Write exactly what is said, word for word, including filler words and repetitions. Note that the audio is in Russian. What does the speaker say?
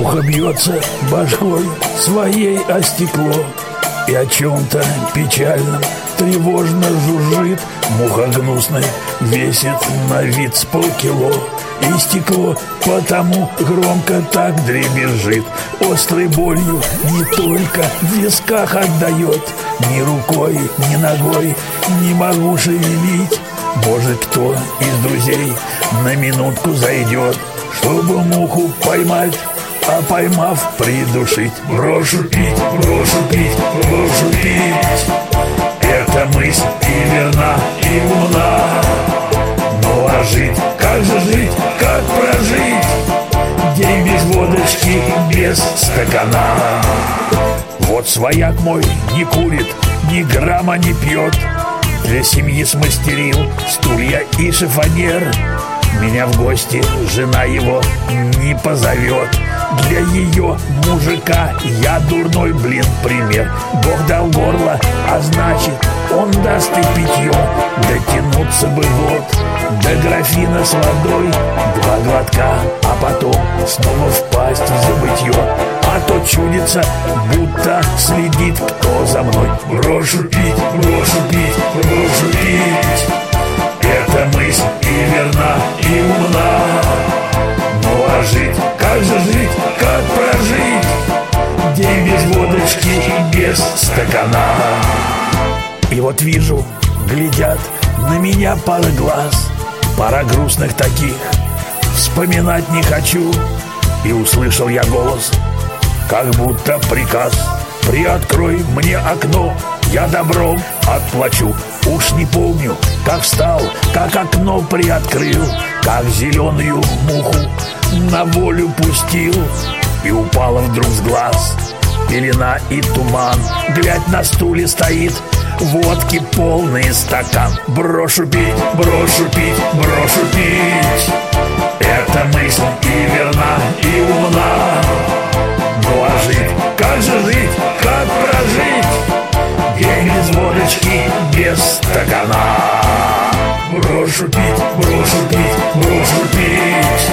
Муха бьется башкой своей о стекло и о чем-то печальном тревожно жужжит. Муха гнусной весит на вид с полкило, и стекло потому громко так дребезжит. Острой болью не только в висках отдает, ни рукой, ни ногой не могу шевелить. Может, кто из друзей на минутку зайдет, чтобы муху поймать, а поймав придушить. Брошу пить, брошу пить, брошу пить. Эта мысль и верна, и умна. Ну а жить, как же жить, как прожить день без водочки, без стакана? Вот свояк мой не курит, ни грамма не пьет, для семьи смастерил стулья и шифонер. Меня в гости жена его не позовет, для ее мужика я дурной, блин, пример. Бог дал горло, а значит, он даст и питье. Дотянуться бы вот до графина с водой, два глотка, а потом снова впасть в забытье. А то чудится, будто следит кто за мной. Брошу пить, брошу пить, брошу пить. Эта мысль и верна, и умна. Ну а жить, как же жить, как прожить день без водочки и без стакана? И вот вижу, глядят на меня пара глаз, пара грустных таких, вспоминать не хочу. И услышал я голос, как будто приказ: приоткрой мне окно, я добром отплачу. Уж не помню, как встал, как окно приоткрыл, как зеленую муху на волю пустил. И упала вдруг с глаз пелена и туман. Глядь, на стуле стоит водки полный стакан. Брошу пить, брошу пить, брошу пить. Эта мысль и верна, и умна. Ну а жить, как же жить, как прожить день без водочки, без стакана? Брошу пить, брошу пить, брошу пить.